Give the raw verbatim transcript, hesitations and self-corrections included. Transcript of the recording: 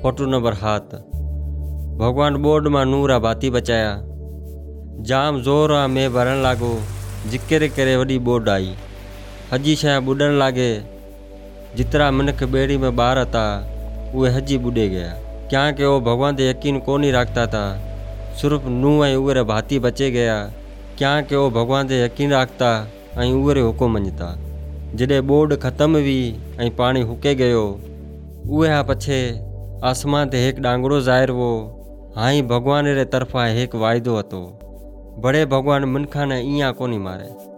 Photo number सात। भगवान board में नूरा भाती बचाया। जाम जोर में भरण लागो, जिकेरे करे वडी बोर्ड आई। हजी शह बुडन लागे। जितरा मनक बेड़ी में बार था उहे हजी बुडे गया, क्योंकि वो भगवान ते यकीन कोनी रखता था। सिर्फ नू ऐं उहरे भाती बचे गया, क्योंकि वो भगवान ते यकीन रखता ऐं उहरे हुकुम मञता। जॾहिं बोर्ड ख़त्म हुई ऐं पानी हुके गयो, उहे पछे आसमान ते एक डांगड़ो ज़ाहिर वो। हाई भगवान रे तरफा एक वायदो हतो, बड़े भगवान मनखा ने इया कोनी मारे।